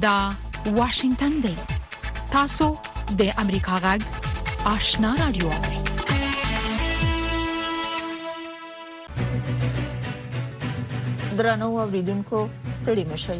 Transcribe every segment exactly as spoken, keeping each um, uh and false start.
دا واشنگتن دی تاسو د امریکا غږ آشنا رادیو درنو اوریدونکو ستړي مشئ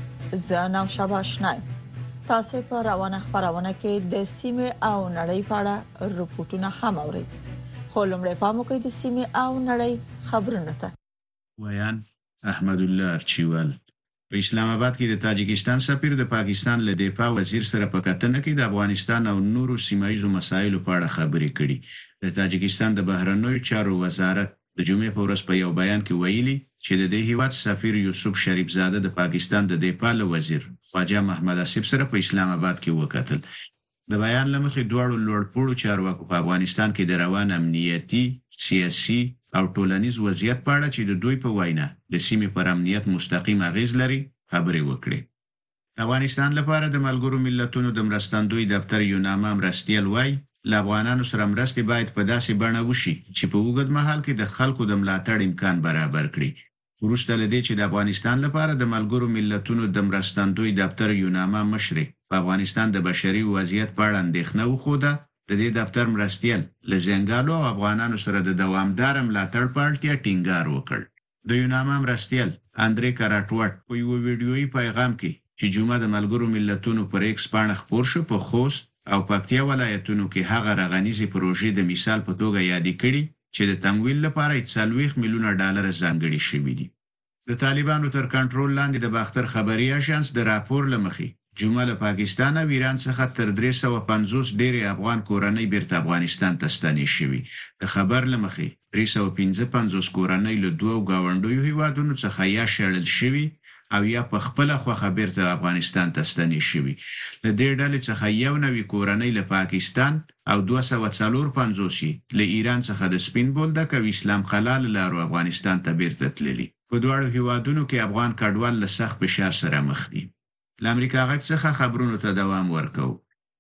زه نام شابه آشنای تاسو په روانه خبرونه کې د سیمه او نړۍ په اړه رپورټونه هم اورئ خو لمړی پام وکړئ د سیمه او نړۍ خبرونه ته ویان احمد الله ارچیوال په اسلام آباد کې د تاجکستان سفیر د پاکستان له دفاع وزیر سره په کتنه کې د افغانستان او نورو سیمایي مسایلو په اړه خبرې کړې. د تاجکستان د بهرنیو چارو وزارت د جمعې په ورځ په یو بیان کې ویلي چې د دې هیواد سفیر یوسف شریف زاده د پاکستان د دفاع وزیر خواجه محمد اسف سره په اسلام آباد کې وکتل. د بیان لمخې دواړو لوړپوړو چارواکو په افغانستان کې د روان امنیتي، سیاسي او ټولنیز وضعیت په اړه چې د دوی په وینا د سیمې پر امنیت مستقیم اغیز لري خبرې وکړي. افغانستان لپاره د ملګرو ملتونو د مرستندوی دفتر یو نامه مرستیال وای ل افغانانو سره مرستې باید په داسې بڼه وشي چې په اوږد مهال کې د خلکو د ملاتړ امکان برابر کړي. وروسته لدې چې د افغانستان لپاره د ملګرو ملتونو د مرستندوی دفتر یو نامه مشر په افغانستان د بشري وضعیت په اړه اندېښنه وښوده، د دې دفتر مرستیال لزنګالو او افغانانو سره د دوامدار ملاتړ په اړتیا ټینګار وکړ. د یو نامه مرستیال اندرې کاراټوټ په یو ویډیويي پیغام کې چې جمعه د ملګرو ملتونو پر ایکس باندې خبر شو په خوست او پکتیا ولایتونو کې هغه رغنیزي پروژې د مثال په توګه یادې کړي چې د تمویل لپاره څلوېښت میلیونه ډالر ځانګړي شوي دي. د طالبانو تر کنټرول لاندې د باختر خبري اژانس د راپور لمخې جمعه له پاکستان او ایران څخه تر درې سوه پنځوس ډېری افغان کورنۍ بیرته افغانستان ته ستنې شوي. د خبر لمخې درې سوه پنځه پنځوس کورنۍ له دوه گاونډیو هیوادونو څخه یا شړل شوي او یا په خپل خوخه بیرته افغانستان ته ستنې شوي. له دې ډلې څخه یو نوی کورنۍ له پاکستان او دوه سوه څلور پنځوس له ایران څخه د سپین بولدک او اسلام خلال لارو افغانستان ته بیرته تللي. په دواړو هیوادونو کې افغان کډوال له سخت فشار سره مخ دي. د امریکا غږ څخه خبرونو ته دوام ورکوي.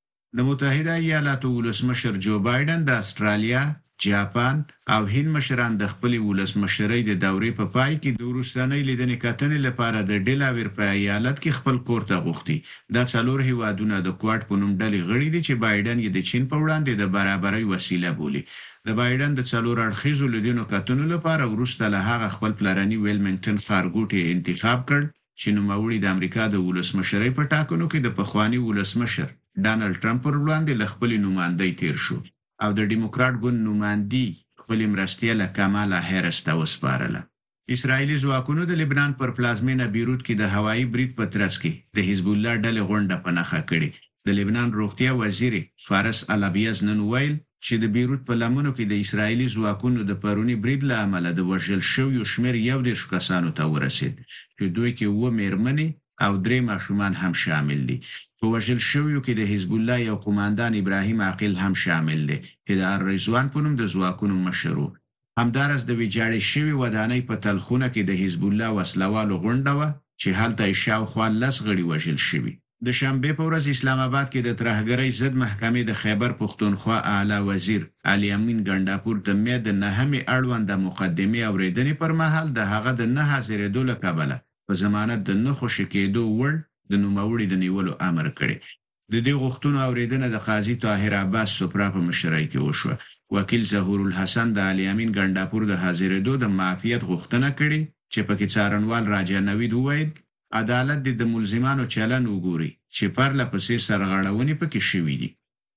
د متحده ایالاتو ولسمشر جو بایدن د استرالیا، جاپان او هند مشران د خپل ولسمشرۍ د دورې په پای کې د وروستنۍ لیدنې کتنې لپاره د ډیلاویر په ایالت کې خپل کور ته غوښتي. دا څلور هیوادونه د کوارټ په نوم ډلې غړي دي چې بایدن یې د چین په وړاندې د برابرۍ وسیله بولي. د بایدن د څلور اړخیزو لیدنو کتنو لپاره وروسته له هغه خپل پلرني ویلمنګټن ښارګوټي انتخاب کړ چې نوموړي د امریکا د ولسمشرۍ په ټاکنو کې د پخوانی ولسمشر ډانلډ ټرمپ پر وړاندې له خپل نوماندۍ تیر شو او د ډیموکرات ګوند نوماندي خپل مرستیاله کمالا هریس ته وسپارله. اسرایلی ځواکونو د لبنان پر پلازمینه بیروت کې د هوایي برید په ترڅ کې د حزب الله ډلې غونډه په نښه کړې. د لبنان روغتیا وزیر فارس الابیز نن ویل چې د بیروت په لمنو کې د اسرایلی ځواکونو د پرونی برید له امله د وژل شویو شمېر یو دېرش کسانو ته ورسید چې دوی کې اووه مېرمنې او درې ماشومان هم شامل دي. په وژل شویو کې د حزب الله یو قوماندان ابراهیم عاقل هم شامل دی چې د الرضوان په نوم د ځواکونو مشر و. همدارس د ویجاړې شوې ودانۍ په تلخونه کې د حزب الله وسلوالو غونډه وه چې هلته یې شاوخوا لس غړي وژل شوي. د شنبې په ورځ اسلام آباد کې د ترهګرۍ ضد محکمې د خیبر پښتونخوا اعلی وزیر علي امین ګنډاپور د مې د نهمې اړونده مقدمې اورېدنې پر مهال د هغه د نه حاضرېدو له کبله په ضمانت د نه خوشي کېدو وړ د نوموړي د نیولو امر کړی. د دې غوښتنو اورېدنه د قاضي طاهر عباس سوپرا په مشرۍ کې وشوه. وکیل ظهور الحسن د علي امین ګنډاپور د حاضرېدو د معافیت غوښتنه کړې چې پکې څارنوال راجا نوید وویل عدالت د ملزمانو چلن وګوري چې پرله پسې سرغړونې پکې شوې دي.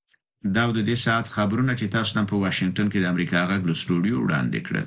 دا د دې ساعت خبرونه چې تاسو نن په واشنگټن کې د امریکا غږ له سټوډیو وړاندې کړل.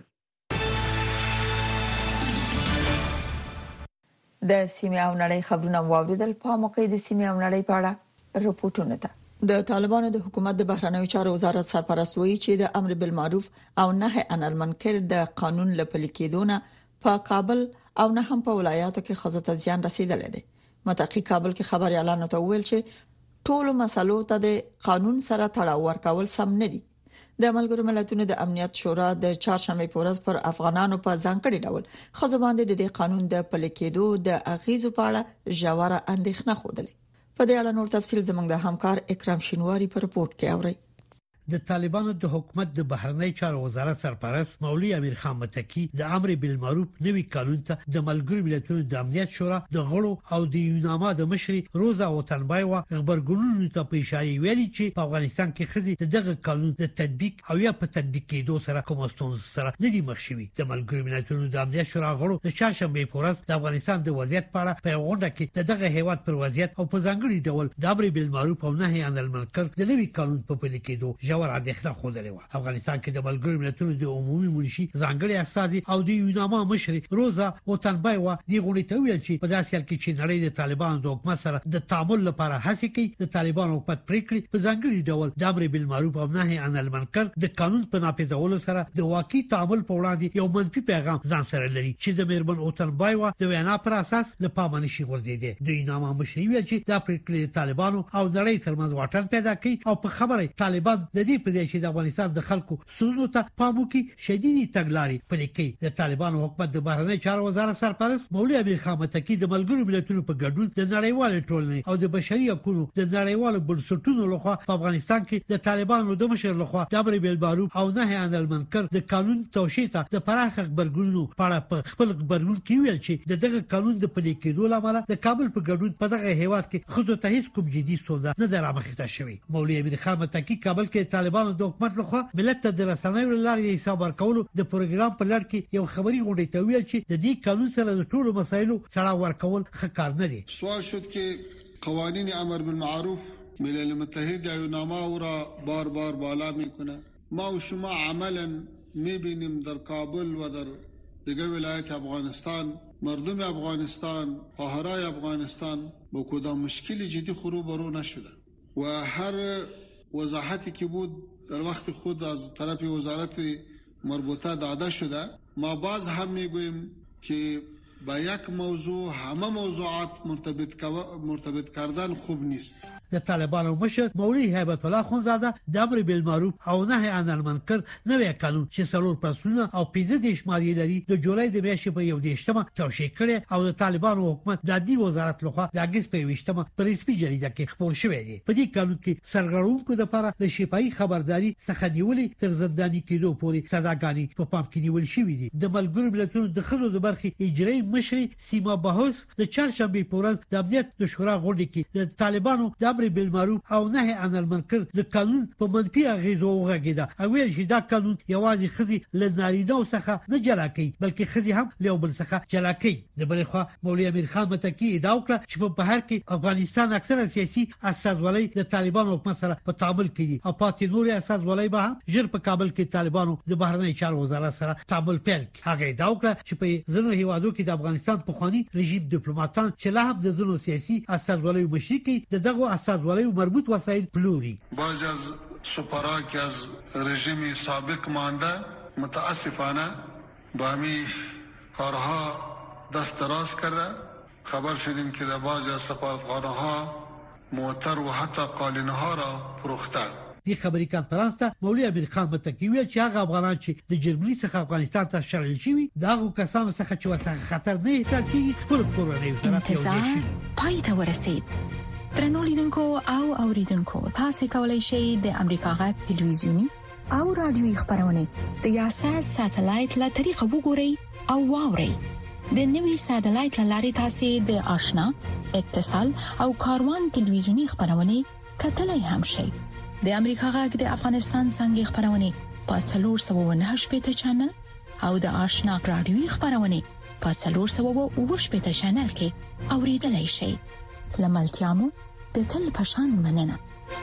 د سیمه او نړۍ خبرونه واوریدل. په موقع د سیمه او نړۍ په اړه رپورټونه ده. د طالبانو د حکومت د بهرنیو چارو وزارت سرپرست وایي چې د امر بالمعروف او نهي عن المنکر د قانون لپاره کېدونه په کابل او نه هم په ولایاتو کې خزو ته زیان رسیدلی دی. متقی کابل کې خبريالانو ته ویل چې ټول مسلو ته د قانون سره تړاو ورکول سم نه دي. د ملګرو ملتونو د امنیت شورا د چهارشنبه په ورځ پر افغانانو په ځانګړي ډول خزو باندې د قانون د پلي کېدو د اغیزو په اړه ژوره اندېښنه خوده. په دې اړه نور تفصیل زموږ د همکار اکرام شینواری په رپورت کې اوري. د طالبانو د حکومت د بهرنی چارو وزارت سرپرست مولوی امیر خان متکی د امر بالمعروف نوي قانون ته د ملګرو ملتونو د امنیت شورا د غړو او د یوناما د مشري روزا وطنبایوا خبرګونونو ته په اشاره ویلي چې په افغانستان کې خزي دغه قانون د تطبیق او یا په تطبیق کېدو سره کوم ستونزې سره نه دي مخ شوي. د ملګرو ملتونو د امنیت شورا غړو د چاشنبه په ورځ د افغانستان د وضعیت په اړه په غونډه کې دغه هیواد پر وضعیت او په ځانګړي ډول د امر بالمعروف او نهي عن المنکر د نوي قانون په پلي کېدو ژور اندېښنه خوده لري. افغانستان کې د ملګرو ملتونو د عمومي منشي ځانګړي استازي او د یوناما مشر روزا وطنبایوا دی غونډې ته ویل چې په داسې حال کې چې نړۍ د طالبانو د حکومت سره د تعامل لپاره هڅه کوي د طالبانو حکومت پریکړې په ځانګړي ډول د امر بالمعروف او نهي عن المنکر د قانون په نافذولو سره د واقعي تعامل په وړاندې یو منفي پیغام ځان سره لري چې د میرمن وطنبایوا د وینا پر اساس له پامه نشي غورځېدی. د یوناما مشر ویل چې دا پریکړې طالبانو او نړۍ ترمنځ واټن پیدا کوي او په خبره طالبان د دې په دې چې د افغانستان د خلکو ستونزو ته پام وکړي شديدي تګلارې پلي کوي. د طالبانو حکومت د بهرنی چارو وزارت سرپرست مولوی امیر خان متکی د ملګرو ملتونو په ګډون د نړیوال ټولنې او د بشري حقوقو د نړیوال بنسټونو لخوا په افغانستان کې د طالبانو د مشر لخوا د امر بالمعروف او نهي عن المنکر د قانون توشیح ته د پراخ خبرګونونو په اړه په خپل خبرګون کې ویل چې دغه قانون د پلي کېدو لامل د کابل په ګډون په دغه هیواد کې خود ته هیڅ کوم جدي ستونزه نه درامخته شوی. مولوی امیر خان متکی کابل کې طالبانو د حکومت لخوا ملت ته د رسنیو لارې حساب ورکولو د پروګرام په لړ کې یو خبري غونډه ته ویل چې د دې قانون سره د ټولو مسایلو تړاو ورکول ښه کار نه دی. سوال شد که قوانین امر بالمعروف ملل متحد یا یوناما او را بار بار بالا میکنه. ما و شما عملا میبینیم در کابل و در دیگه ولایت افغانستان مردم افغانستان قاهره افغانستان با کدام مشکل جدی روبرو نشده و هر وضاحتی که بود در وقت خود از طرف وزارت مربوطه داده شده. ما باز هم میگوییم که با یک موضوع همه موضوعات مرتبط مرتبط کردن خوب نیست. د طالبانو مشر مولوی هیبت الله خونزاده د امر بالمعروف او نهي عن المنکر نوی قانون چې څلور فصلونه او پنځه دیش ماده لري د جولای د میاشتې په یو دیشتمه توشیح کړي او د طالبانو حکومت د عدلي وزارت لخوا د اگست په ویشتمه په رسمي جریده کې خبر شوی دی. په دې قانون کې سرغړونکو لپاره د شفاهي خبرداري څخه نیولې تر زنداني کېدو پورې سزاګانې په پام کې نیول شوې دي. د ملګرو ملتونو د خلکو د برخې اجرایي مشري سیما بهوس د چهارشنبه په ورځ د امنیت د شورا غونډه کې د طالبانو د امر بالمعروف او نهي عن المنکر د قانون په منفي اغیزو وغږیده او ویل چې دا قانون یوازې خزي له نارینه څخه نه جلا کوي بلکې خزي هم له بل څخه جلا کوي. د بل خوا مولوی امیر خان متکی ادعا وکړه چې په بهر کې افغانستان اکثره سیاسي اساسولۍ د طالبانو حکومت سره په تعامل کوي او پاتې نور اساسولۍ به هم ژر په کابل کې طالبانو د بهرنی چارو وزارت سره تعامل پیل کړي. هغه ادعا وکړه چې په ځینو هیوادو کې د افغانستان پخوانی رژیم دیپلوماتان چې لا هم د ځینو سیاسي اساسولۍ مشري کوي د دغه اساسولۍ مربوط وسایل پلوري. بعضی از سفرا که از رژیم سابق مانده متاسفانه با همین کارها دست دراز کرده. خبر شدیم که در بعضی از سفارتخانه‌ها موتر و حتی قالین‌ها را فروخته. دې خبري کانفرنس ته مولوی امیر خان متکی ویل چې هغه افغانان چې د جرمني څخه افغانستان ته شړل شوي دغه کسانو څخه چې ورته خطر نه احساس کیږي خپل کورنۍ سره انتظار پای ته ورسید. درنو لیدونکو او اوریدونکو تاسو کولی شئ د امریکا غږ ټلویزیونی او رادیوي خبرونه د یاشر ساتلایت له طریقو وګورئ او واورئ. د نوي ساتلایت لارې تاسو د آشنا اتصال او کاروان ټلویزیونی خبرونه کتلای هم شئ. د امریکا غږ د افغانستان څنګه خبرونه په څلور سوه و نهه شپږ چینل او د آشنا رادیوي خبرونه په څلور سوه و اووه شپږ چینل کې اوریدلای شئ. لملتيامو د تل پشان مننه.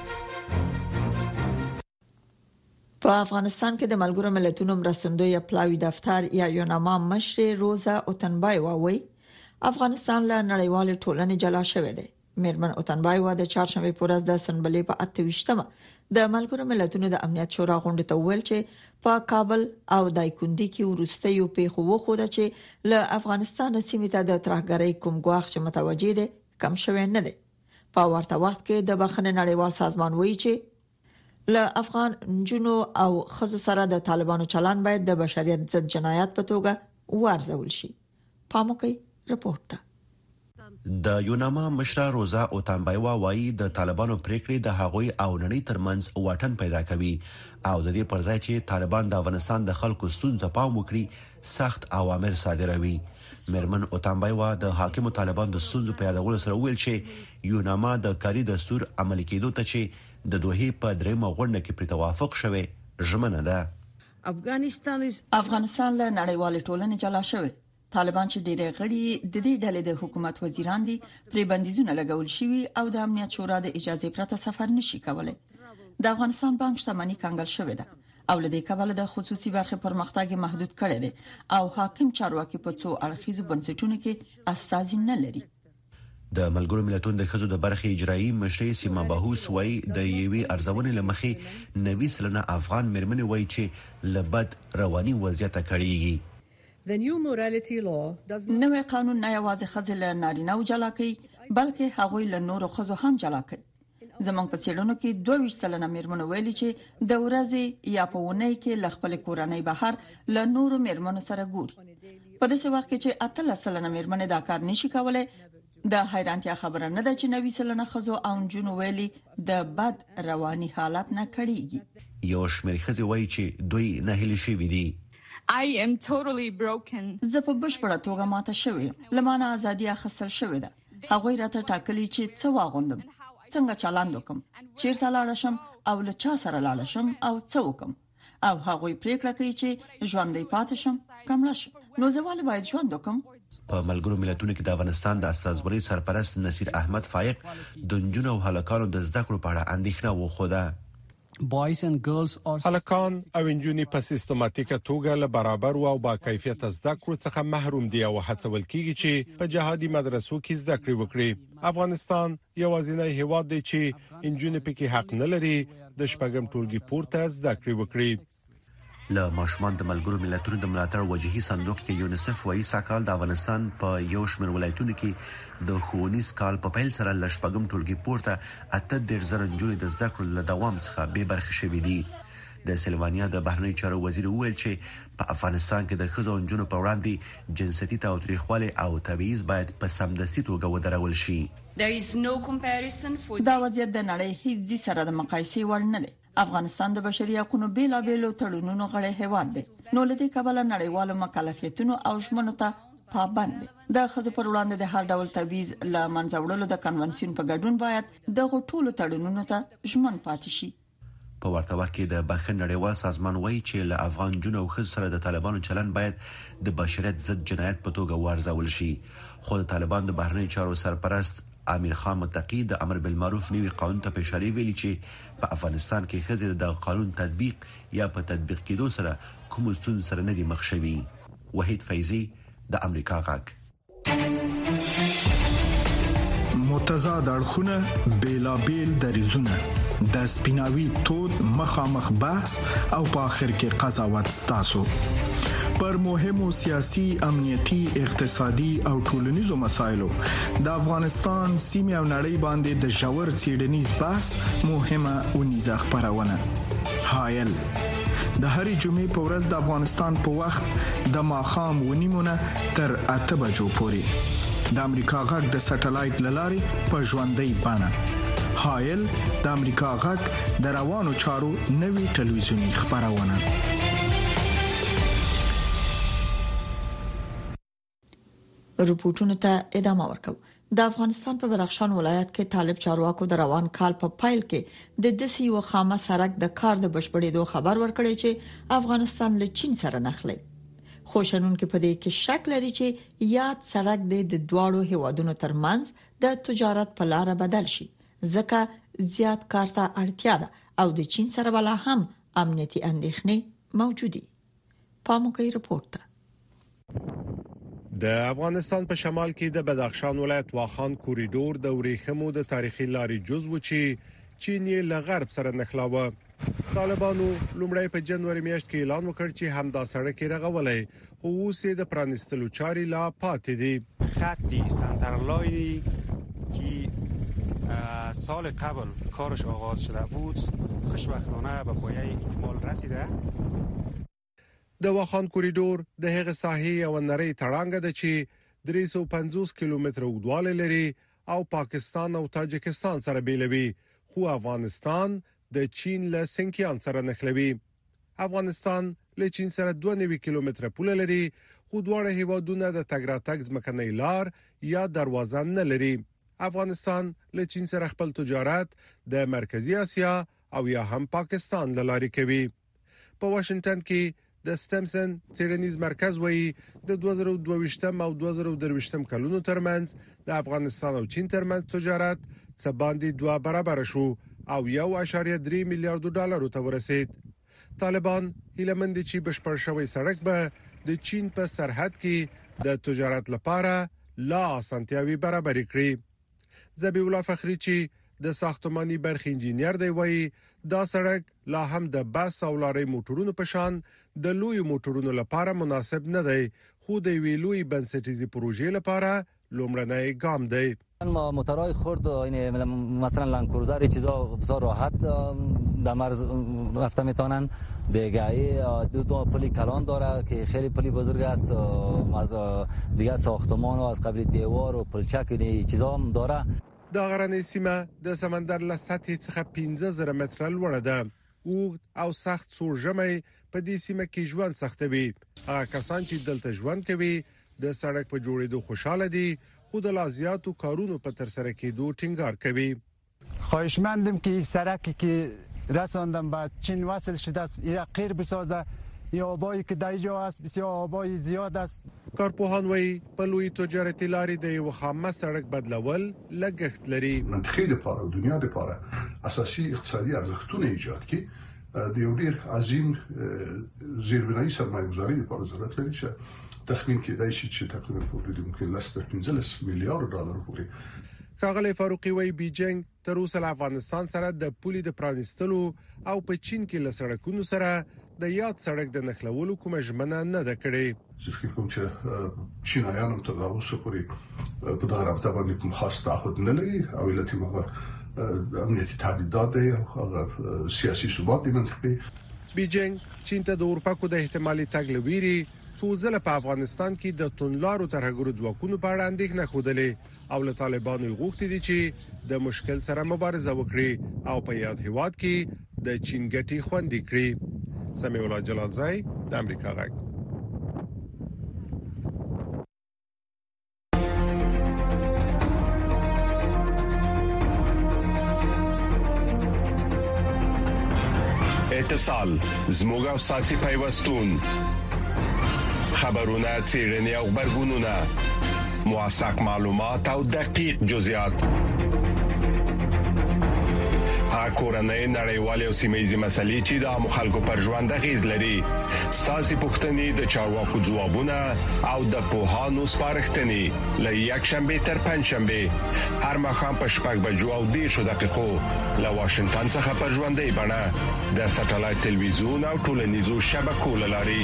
په افغانستان کې د ملګرو ملتونو مرستندوی پلاوی دفتر یا یوناما مشر روزا وطنبایوا وایي افغانستان له نړیوال ټولنې جلا شوی دی. میرمن وطنبایوا د چهارشنبه په ورځ د سنبلې په اته ویشتمه د ملګرو ملتونو د امنیت شورا غونډه ته ویل چې په کابل او دایکندي کې ورستیو پیښو وخوده چې له افغانستان سیمې ته د ترهګرۍ کوم ګواښ چې متوجي دي کم شوی نه دی. په ورته وخت کې د بخښنې نړیوال سازمان وایي چې له افغان جنو او خزو سره د طالبانو چلن باید د بشریت ضد جنایت په توګه وارزول شي. پاموکي رپورټ د یوناما مشره روزا اوتانبایوا وایي د طالبانو پریکړې د هغوی او نړۍ ترمنځ واټن پیدا کوي او د دې پر ځای چې طالبان د افغانستان د خلکو ستونزو ته پام وکړي سخت اوامر صادروي. مرمن اوتانبایوا د حاکمو طالبان د ستونزو په یادولو سره ویل چې یوناما د کاري دستور عملي کېدو ته چې د دوحې په درېمه غونډه کې پر توافق شوی ژمنه ده. افغانستان افغانستان له نړیوال ټولنې جلا شوی. طالبان چې ډېر غړي د دې ډلې د حکومت وزیران دي پرې بندیزونه لګول شوي او د امنیت شورا د اجازه پرته سفر نشي کولای. د افغانستان بانک شتمنۍ کنګل شوې ده او لدې کبل د خصوصي برخې پرمختګ محدود کړي دي او حاکم چارواکي په څو اړخیزو بنسټونو کې استازي نه لري. د ملګرو ملتونو د ښځو د برخې اجرایي مشري سیما باهوس وایي د یوې ارزونې لمخې نوي سلنه افغان مرمنې وایي چې لبد رواني وضعیت کړيږي. نوې قانون نه یوازې ښځې له نارینه‌و جلا کوي بلکې هغوی له نورو ښځو هم جلا کوي. زمونږ په څېړنو کې دوه ویشت سلنه میرمنو ویلي چې د ورځې یا په ونې کې له خپل کورنۍ بهر له نورو میرمنو سره ګوري. په داسې وخت کې چې اتلس سلنه میرمنې دا کار نشي کولای د حیرانتیا خبره نه ده چې نوي سلنه ښځو او نجونو ویلي د بد رواني حالت نه کړيږي. یو شمېر ښځې وایي چې دوی نه هلي شوي دي. I am totally broken. زه په بشپړه توګه ماته شوی لمانه ازادي اخیستل شوې ده. هغوی راته ټاکلي چې څه واغوندم څنګه چلند وکم چیرته لاړ شم او له چا سره لاړ شم او څه وکم او هغوی پریکړه کوي چې ژوندۍ پاتې شم کمړه شم نو زه ولې باید ژوند وکم. په ملګرو ملتونو کې د افغانستان د استازوري سرپرست نصیر احمد فائق د نجونو او هلکانو د زده کړو په اړه اندېښنه وښوده. هلکان او انجونې په سیستماتیکه توګه له برابر او با کیفیت زده کړو څخه محروم دي او هڅول کیږي چې په جهادي مدرسو کې زده کړې وکړي. افغانستان یوازینی هیواد دی چې انجونې پکې حق نه لري د شپږم ټولګي پورته زده کړې وکړي. له ماشومان د ملګرو ملتونو د ملاتړ وجهي صندوق کې یونیسف وایي ساکال د افغانستان په یو شمېر ولایتونو کې د ښوونیز کال په پیل سره له شپږم ټولګي پورته اته دېرش زره نجونې د زده کړو له دوام څخه بې برخې شوې دي. د سلوانیا د بهرنیو چارو وزیر وویل چې په افغانستان کې د ښځو او نجونو په وړاندې جنسیتي تاوتریخوالی او تبعیض باید په سمدستي توګه ودرول شي. دا وضعیت د نړۍ هیڅ سره د مقایسې وړ نه دی. افغانستان د بشري حقوقو بیلابېلو تړونونو غړی هیواد دی نو لدې کبله نړیوالو مکلفیتونو او ژمنو ته پابند دی. د ښځو پر وړاندې د هر ډول تبعیض له منځه وړلو د کنونسیون په ګډون باید دغه ټولو تړونونو ته ژمن پاتې شي. په ورته وخت کې د بخښنې نړیوال سازمان وایي چې له افغان جنو او ښځو سره د طالبانو چلن باید د بشریت ضد جنایت په توګه وارزول شي. خو د طالبان د بهرنیو چارو سرپرست امیر خان متقی د امر بالمعروف نوي قانون ته په اشاره ویلي چې په افغانستان کې ښځې د قانون تطبیق یا په تطبیق کېدو سره کوم ستونزې سره نه دي مخ شوي. وحید فیضی د امریکا غږ. متضاد اړخونه بیلابیل دریزونه د سپیناوي تود مخامخ بحث او په اخر کې قضاوت ستاسو پر مهمو سیاسي امنیتي اقتصادي او ټولنیزو مسایلو د افغانستان سیمه او نړۍ باندې د ژور څېړنیز بحث مهمه ونیزه خبرونه حایل د هرې جمعې په ورځ د افغانستان په وخت د ماښام ونیمونه تر اته بجو پورې د امریکا غږ د سټلایټ للارې په ژوندۍ بڼه حایل د امریکا غږ د روانو چارو نوي ټلویزیونی خبرونه. رپورټونو ته ادامه ورکو. د افغانستان په بدخشان ولایت کې طالب چارواکو د روان کال په پایل کې د دسی و خامه سړک د کار د بشپړېدو خبر ورکړی چې افغانستان له چین سره نښلي. خوشنون کې په دې کې شک لري چې یاد سړک د دواړو هیوادونو ترمنځ د تجارت په لار بدل شي ځکه زیات کارته اړتیا ده او د چین سره بل هم امنیتي اندېښنې موجودي. پاموکي رپورت ته د افغانستان په شمال کې د بدخشان ولایت واخان کوریډور د ورېخمو د تاریخي لارې جزو چې چین یې له غرب سره نښلاوه. طالبانو لومړی په جنوري میاشت کې اعلان وکړ چې همدا سړک رغولای او اوس د پرانستلو چاري لا پاتې دي. خطی سنترلاینی که سال قبل کارش آغاز شده بود خوشبختانه به پایه اکمال رسیده. د واخان کوریډور د هغه ساحې او نری تړانګه ده چې درې سوه پنځوس کیلومتره اوږدوالی لري او پاکستان او تاجکستان سره بیلوي، خو افغانستان د چین له سنکیان سره نښلوي. افغانستان له چین سره دوه نوي کیلومتره پوله لري، خو دواړه هیوادونه د تګ راتګ ځمکنۍ لار یا دروازه نه لري. افغانستان له چین سره خپل تجارت د مرکزی اسیا او یا هم پاکستان له لارې کوي. په واشنگټن کې د سټمسن څېړنیز مرکز وایي د دوه زره دوه ویشتم او دوه زره درې ویشتم کلونو ترمنځ د افغانستان او چین ترمنځ تجارت څه باندې دوه برابر شو او یو اعشاریه درې میلیارډ ډالر ته ورسید. طالبان هیلمند چې بشپړ شوی سړک به د چین په سرحد کې د تجارت لپاره لا اسانتیاوي برابر کړي. ذبیح الله فخری چې د ساختماني برخې انجینیر دی وایي دا سړک لا هم د بس او لارۍ موټرونو په شان د لوی موټرونو لپاره مناسب نه دی، خو د ویلوی بنسټیزي پروژې لپاره لومړنی ګام دی. موتورهای خرد مثلا لند کروزر چیزا بسیار راحت در مرز رفته میتونن. دیگه دو تا پلی کلان داره که خیلی پلی بزرگ است، از دیگه ساختمان و از قبل دیوار و پلچک این چیزا هم داره. دا غرنۍ سیمه د سمندر له سطحې څخه پنځه زره متره لوړه ده. اوږد او سخت سور ژمی په دې سیمه کې ژوند سختوي. هغه کسان چې دلته ژوند کوي د سړک په جوړېدو خوشاله دي، خو د لازیاتو کارونو په تر سره کېدو ټینګار کوي. خواهشمندم که این سرکی که رساندم به چین وصل شده است این غیر بسازه. این آبایی که در اینجا است بسیار آبای زیاد است. کارپوهان وایي په لوی تجارتي لارې د یو خامه سړک بدلول لګښت لري. منطقې لپاره او دنیا لپاره اساسي اقتصادي ارزښتونه ایجاد کړي د یو ډیر عظیم زیربنایي سرمایه‌ګذاري لپاره ضرورت لري چې تخمین کېدای شي چې تقریبا په حدود ممکن لس تر پنځلس میلیارډ ډالر پورې. ښاغلی فاروقي وایي بیجینګ تر اوسه له افغانستان سره د پولې د پرانیستلو او په چین کې له سړکونو سره د یاد سړک د نښلولو کومه ژمنه نه ده کړې. زه فکر کوم چې چینایان هم تر اوسه پورې په دغه رابطه باندې کوم خاص تعهد نه لري او علت یې هغه امنیتي تهدیدات دی او هغه سیاسي ثبات دی منطقي. بیجینګ چین ته د اورپاکو د احتمالي تګ لويري څو ځله په افغانستان کې د تونلارو ترهګرو ځواکونو په اړه اندېښنه خوده او له طالبانو غوښتي دي چې د مشکل سره مبارزه وکړي او په یاد هیواد کې د چین ګټي خوندي کړي. سمیع الله جلالزای د امریکا غږ. اتصال زموږ او ساسي پیوستون خبرونه چیرنی او خبرګونونه موثق معلومات او دقیق جزئیات کورنۍ نړیوالې او سیمه‌یزې مسلې چې د مخالکو پر ژوند غیز لري. ساسي پښتنې د چارواکو ځوابونه او د پوهانو سپارښتنې له یک شنبه تر پنځ شنبه هر مخام په شپږ بجو او دېرشو دقیقو له واشنگټن څخه پر ژوندۍ بڼه د ساتلایت ټلویزیون او ټولنیزو شبکو لاري.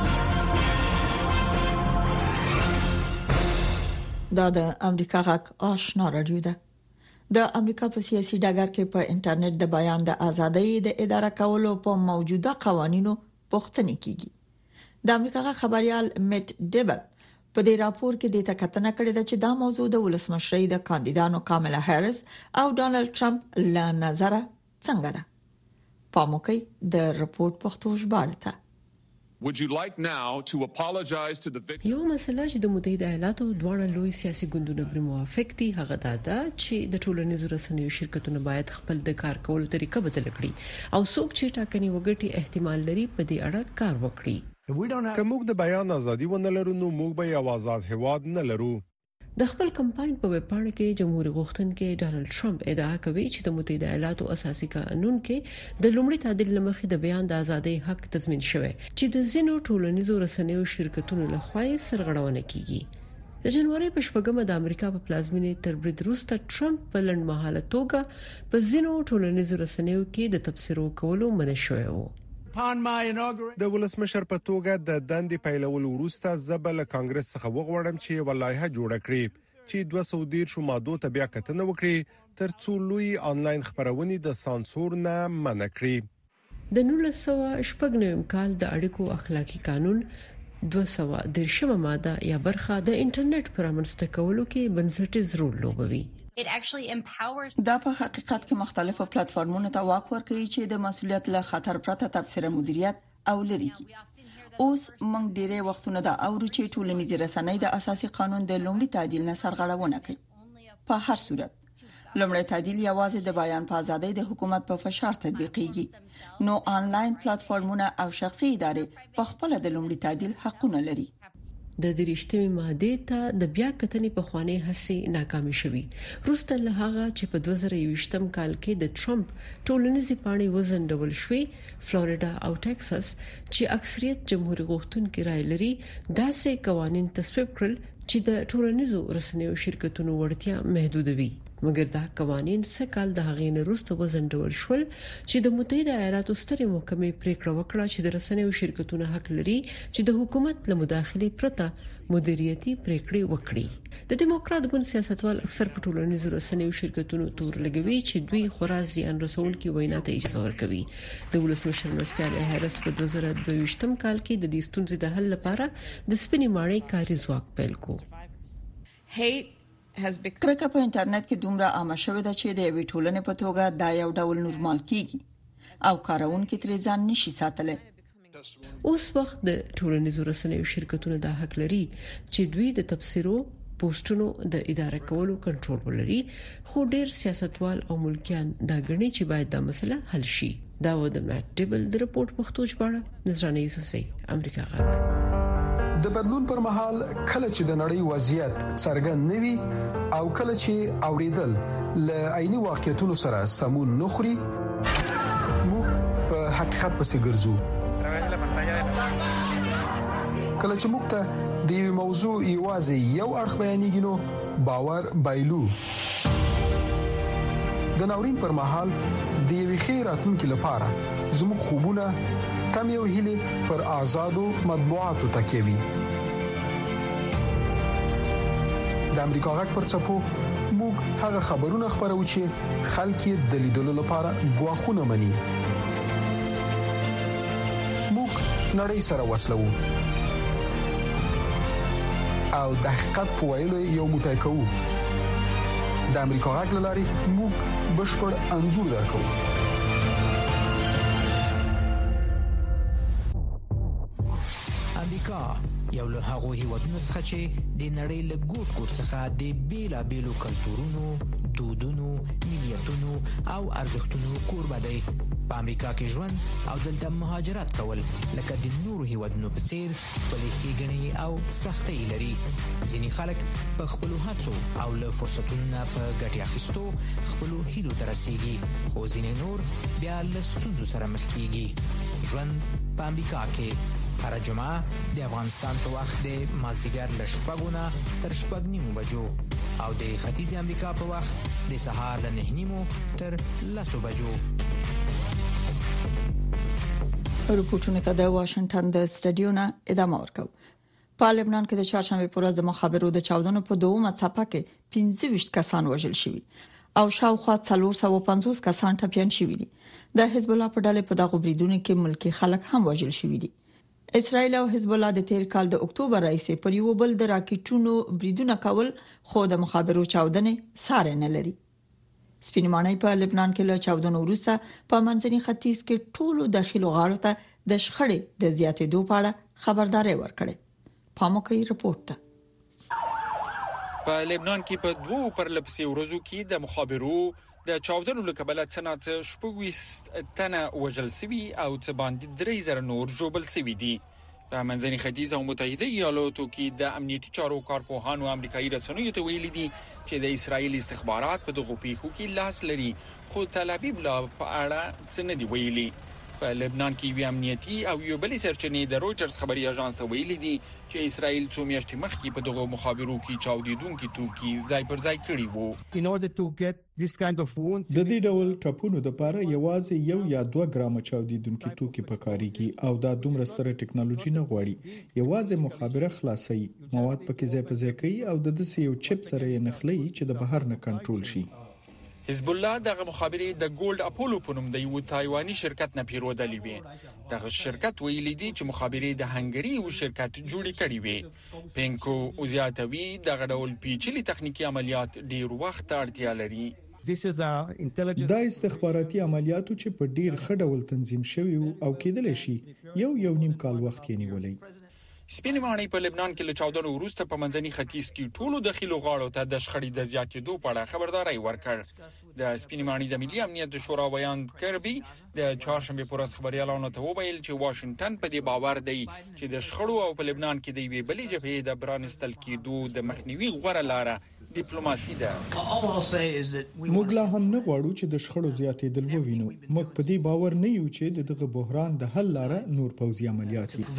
دا د امریکا غږ آشنا رادیو ده. د امریکا په سیاسي ډګر کې په انټرنیټ د بیان د ازادۍ د اداره کولو په موجوده قوانینو پوښتنه کیږي. د امریکا غږ خبريال میټ ډیبل په دې راپور کې د تکتنه کړې ده چې دا موضوع د ولسمشرۍ د کاندیدانو کاملا هریس او ډونالد ټرمپ له نظره څنګه ده. پاموکي د راپور پښتو ژباړه ده. Would you like now to apologize to the victims? یو مسله چې د متحده ایالاتو دواړه لوی سیاسي ګوندونو پر موافق دي هغه دا چې د ټولنیزو رسنیو شرکتونو باید خپل د کار کولو طریقه بدل کړي او څوک چې ټاکنې وګټي احتمال لري په دې اړه کار وکړي. که موږ د بیان ازادي ونه لرو نو موږ به یو آزاد هواد نه لرو. د خپل کمپاین په ویب پاڼه کې جمهوریت غوښتونکي ډونالد ټرمپ ادعا کوي چې د متحده ایالاتو اساسي قانون کې د لومړي تعدیل لمخې د بیان د ازادۍ حق تضمین شوی چې د زینو ټولنیزو رسنیو شرکتونو لخوا سرغړونه کیږي. د جنوري په شپږمه د امریکا په پلازمینې تر برید وروسته ټرمپ په لنډمهاله توګه په زینو ټولنیزو رسنیو کې د تبصرو کولو منع شوی و. د ولسمشر په توګه د دندې پیلول وروسته زبل کانګرس څخه وغوړم چې ولایحه جوړه کړي چې دوه سوه دیرشو ماده ته بیا کتنه وکړي تر څو لوی انلاین خبرونه د سانسور نه منع کړي. د نولس سوه شپږ نوي کال د اړیکو اخلاقی قانون دوه سوه درشمه ماده یا برخه د انټرنیټ پرامنځته کولو کې بنسټیز رول لوبوي. دا په حقیقت کې مختلفو پلیټفارمونو ته واک ورکوي چې د مسولیت له خطر پرته تبصره مدیریت او لري. اوس موږ ډېری وختونه دا اورو چې ټولنیز رسنۍ د اساسي قانون د لومړي تعدیل نه سرغړونه کوي. په هر صورت لومړی تعدیل یوازې د بیان په ازادۍ د حکومت په فشار تطبیقېږي، نو آنلاین پلیټفارمونه او شخصي ادارې په خپل د لومړي تعدیل حقونه لري. د درشتمي ماده ته د بیا کتنې په خواني هڅې ناکامې شوې روسته له هغه چې په دوه زره یوویشتم کال کې د ټرمپ ټولنیزي پاڼې وزنډول شوې. فلوریدا او ټکساس چې اکثریت جمهوریت غوښتونکي رائے لري داسې قوانين تصویب کړل چې د ټولنیزو رسنیو شرکتونو وړتیا محدودوي. مګر دا قوانين سکهال د هغې نه وروسته وزنډول شول چې د متحده ایالاتو سترې محکمې پریکړه وکړه چې د رسنیو شرکتونو حق لري چې د حکومت له مداخلې پرته مدیریتي پریکړې وکړي. د دیموکرات ګوند سیاستوال اکثر په ټولنیزو رسنیو شرکتونو تور لګوي چې دوی خورا زیان رسول کې وینا ته اجازه ورکوي. د ولسمشر مرستیال هریس په دوه زره دوه ویشتم کال کې د دې ستونزې د حل لپاره د سپینې ماڼۍ کاري ځواک پیل کړ. کرکه په انټرنیټ کې دومره عامه شوې ده چې د یوې ټولنې په توګه دا یو ډول نورمال کیږي او کارونکو ترې ځان نشي ساتلی. اوس وخت د ټولنیزو رسنیو شرکتونو د حق لري چې دوی د تبصرو پوسټونو د اداره کولو کنټرول ولري، خو ډیر سیاستوال او ملکیان دا غني چې باید دا مسله حل شي. دا و د مټ ډیبل د رپورت پښتو ژباړه نظرانه یوسف سي امریکا غږ. د بدلون پر مهال کله چې د نړۍ وضعیت څرګند نوي او کله چې اوریدل ل عیني واقعیتونو سره سمون نخري موږ په حقیقت پسې ګرځو. کله چې موږ ته د یو موضوع یوازې یو اړخ بیانېږي نو باور بایلو. د ناورین پر مهال د یوې خیراتونکو لپاره زموږ خوبونه تم یو هیله پر آزادو مطبوعاتو تکیوي. د امریکا غږ پر چپو موږ هغه خبرونه خبرو چې خلک د لیدلو لپاره غواخونه مني. موږ نړۍ سره وسلو او د حقیقت په ویلو یو موټی کوو. د امریکا غږ لاري موږ بشپړ انځور درکو. یو له هغه هیوادونو څخه چې د نړۍ له ګوټ ګوټ څخه د بیلا بیلو کلتورونو، دودونو، ملیتونو او ارزښتونو کوربه دی. په امریکا کې ژوند او دلته مهاجرت کول لکه د نورو هیوادونو په څیر خپلې ښېګڼې او سختۍ لري. ځینې خلک په خپلو هڅو او له فرصتونو نه په ګټې اخیستو خپلو هیلو ته رسیږي، خو ځینې نور بیا له ستونزو سره مخ کیږي. ژوند په امریکا کې هر جمعه د افغانستان په وخت د مازدیګر له شپږو نه تر شپږ نیمو بجو او د ختیځ امریکا په وخت د سهار له نه نیمو تر لسو بجو. رپورټونه ته د واشنگټن د سټډیو نه ادامه ورکو. په لبنان کې د چهارشنبه پر ورځ د مخابرو د چاودنو په دومره څپه کې پنځه ویشت کسان وژل شوي او شاوخوا څلور سوه پنځوس کسان ټپيان شوي دي. د حزب الله په ډله په دغه بریدونو کې ملکی خلک هم وژل شوي دي. اسرائیل او حزب الله د تیر کال د اکتوبر راځي پر یو بل د راکټونو بریدونه کول، خو د مخابرو چاودنې ساره نه لري. سپینمانای په لبنان کې له چاودنو وروسته په منځني ختیځ کې ټولو داخلو غاړو ته د شخړې د زیاتېدو په اړه خبرداري ورکړه. پاموکي رپورټ ده. په لبنان کې په دوو پرلپسې ورځو کې د مخابرو د چاودنو له کبله څنګه شپږ تنه وژل شوي او څه باندې درې زره نور ژوبل شوي دي. په منځني ختیځ او متحده ایالاتو کې د امنیتي چارو کارپوهانو امریکایي رسنیو ته ویلي دي چې د اسرایل استخبارات په دغه پیښو کې لاس لري، خو تل ابیب لا په اړه څه نه دی ویلي. په لبنان کې وی امنیتي او یو بل سرچینې د رويټرز خبري اژانس ته ویلي دي چې اسرائیل څو میاشتې مخکې په دغه مخابرو کې چاودیدونکو توکي ځای پر ځای کړی وو. in order to get this kind of wounds د دې ډول ټپونو لپاره یوازې یو یا دوه ګرام چاودیدونکو توکي پکاريږي او دا دومره ستره ټکنالوژي نه غواړي. یوازې مخابره خلاصي مواد پکې ځای په ځای کوي او د دې یو چپ سره یې نخلي چې د بهر نه کنټرول شي. حزب الله دغه مخابرې د ګولډ اپولو په نوم د یو تایواني شرکت نه پیرودلې وي. دغه شرکت ویلي دی چې مخابرې د هنګري یو شرکت جوړې کړې وي. پینکو زیاتوي دغه ډول پیچلي تخنیکی عملیات ډیر وخت اړتیا لري. دا استخباراتي عملیاتو چې په ډیر ښه ډول تنظیم شوي او کېدل شي یو یو نیم کال وخت یې نیولې. سپینې ماڼۍ په لبنان کې له چاودنو وروسته په منځني ختیځ کې ټولو داخلو غاړو ته د شخړې د زیاتېدو په اړه خبرداري ورکړ. د سپینې ماڼۍ د ملي امنیت شورا ویان کربي د چهارشنبه پر ورځ خبريالانو ته وویل چې واشنگټن په دې باور دی چې د شخړو او په لبنان کې د یوې بلې جبهې د برانستل کېدو د مخنیوي غوړه لاره ډیپلوماسي ده. موږ لا هم نه غواړو چې د شخړو زیاتېدل ووینو. موږ په دې باور نه یو چې دغه بحران د حل لاره نور پوځي عملیات دي.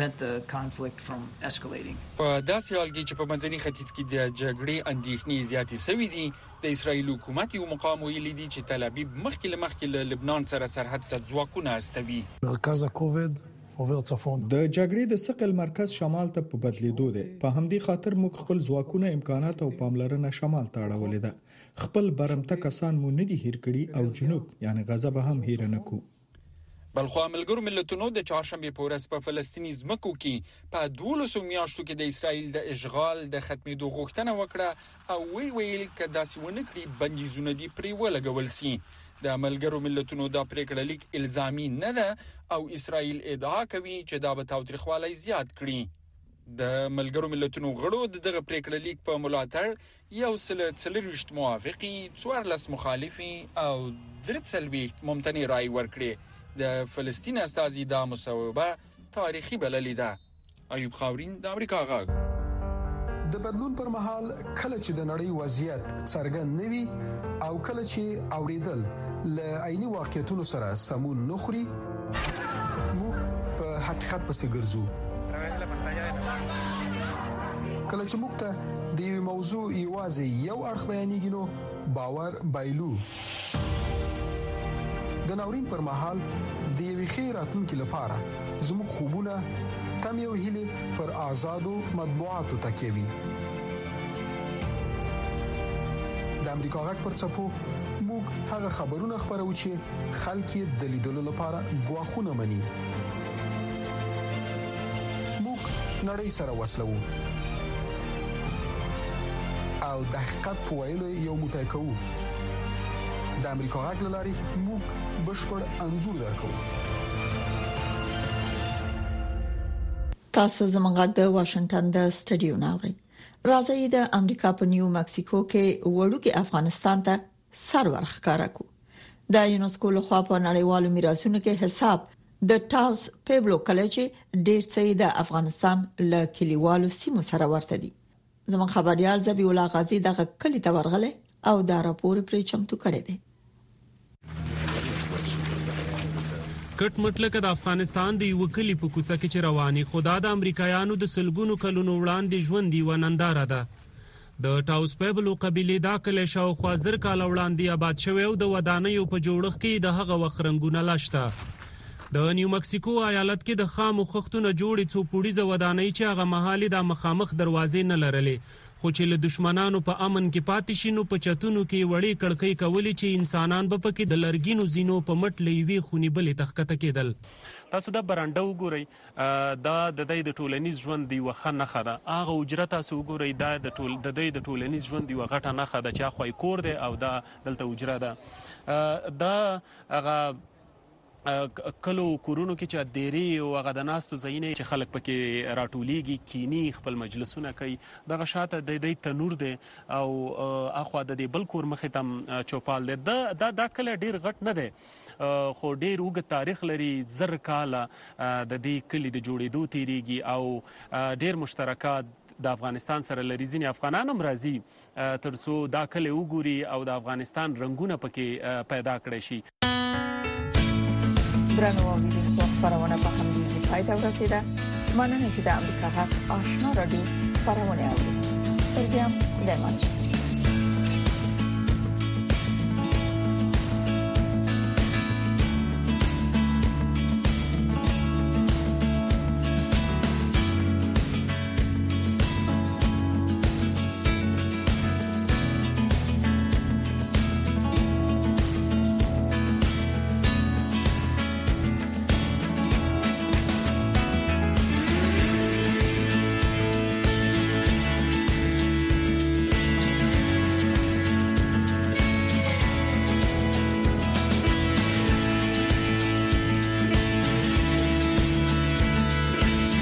په داسې حال کې چې په منځني ختیځ کې د جګړې اندېښنې زیاتې شوې دي، د اسرایل حکومت یو مقام ویلي دی چې تل ابیب مخکې له مخکې له لبنان سره سرحد ته ځواکونه استوي. مرکز کووید د جګړې د ثقل مرکز شمال ته په بدلیدو دی. په همدې خاطر موږ خپل ځواکونه، امکانات او پاملرنه شمال ته اړولې ده. خپل برمته کسان مو نه دي هیر کړي او جنوب یعنی غزه به هم هیر نه کو. بلخو ملګرو ملتونو د چهارشنبه په ورځ په فلسطیني ځمکو کې په دولسو میاشتو کې د اسرایل د اشغال د ختمېدو غوښتنه وکړه او وی ویل چې داسې ونه کړي بندیزونه دي پرې ولګول سي. د ملګرو ملتونو دا پریکړه لیک الزامي نه ده او اسرایل ادعا کوي چې دا به تاوتریخوالی زیات کړي. د ملګرو ملتونو غړو دغه پریکړه لیک په ملاتړ یو سل څلرويشت موافقي، څوارلس مخالفي او درې څلوېښت ممتنع رای ورکړي. د فلسطین استازي دا مصوبه تاریخي بللې ده. ایوب خاورین د امریکا غاغ. د بدلون پر مهال کله چې د نړۍ وضعیت څرګند نوي او کله چې اوریدل ل عیني واقعیتونو سره سمون نخري، موږ په حقیقت پسې ګرځو. کله چې موږ ته د یو موضوع یوازې یو اړخ بیانېږي نو باور بایلو. د ناورین پر مهال د یوې ښې راتلونکي لپاره زموږ خوبونه تم یو هیله پر آزادو مطبوعاتو تکیه وي. د امریکا غږ پر څپو موږ هغه خبرونه خبرو چې خلک یې د لیدلو لپاره غواخونه مني. موږ نړۍ سره وصلو او د حقیقت په ویلو یو موټی کوو. د امریکا غږ لاري موږ بشپړ انزور درکو. تاسو زموږ د واشنگټن د سټډیو ناوړئ. راځي د امریکا په نیو مکسیکو کې وړوکی افغانستان ته سرور ښکارا کو. د یونسکو له خوا په نړیوالو میراثونو کې حساب د تاوس پیبلو کلیج ډیر څه د افغانستان له کلیوالو سیمو سره ورته دي. زموږ خبريال زبی الله غازی دغه کلی ته ورغله او دا راپور پرې چمتو کړی دی. کټ مطلق د افغانستان د یو کلی په کوڅه کې چې رواني خدا د امریکایانو د سلګونو کلونو وړاندې ژوند دی وننداره ده. د تاوس پیبلو قبيله دا کلی شاوخوا زر کال وړاندې آباد شوی او د ودانیو په جوړښت کې د هغه وخت رنگونه لاشته. د نیو مکسیکو ایالت کې د خامو خښتونو جوړې څو پوړیزه ودانۍ چې هغه محلي د مخامخ دروازې نه لرلې، خو چې له دشمنانو په امن کې پاتې شینو په چتونو کې وړې کړکۍ کولې چې انسانان به پکې د لرګینو زینو په مټ لېوي خونی بلې تخکته کېدل. تاسو د برانډه وګورئ، دا د دې د ټولنیز ژوند دی وخه نه خده. هغه اجرت تاسو وګورئ، دا د ټول د دې د ټولنیز ژوند دی وغټه نه خده چې خوای کور دی او دا دلته اجره ده. دا هغه کلو کورونو کې چې دیری او هغه د ناستو ځایونه چې خلک پکې راټولیږي، کینی خپل مجلسونه کوي. دغه شاته د دې تنور دی او اخوا د دې بل کور مخې تم چوپال دی. دا دا کله ډیر غټ نه دی خو ډیر اوږد تاریخ لري. زر کاله د دې کلی د جوړېدو تیریږي او ډیر مشترکات د افغانستان سره لري. ځینې افغانان هم راځي ترڅو دا کلی وګوري او د افغانستان رنگونه پکې پیدا کړي شي. درنو اوریدونکو خبرونه په همدې ځای پای ته ورسیده. مننه چې د امریکا غږ آشنا رادیو خبرونه اوري. تر بیا خدای ماچ.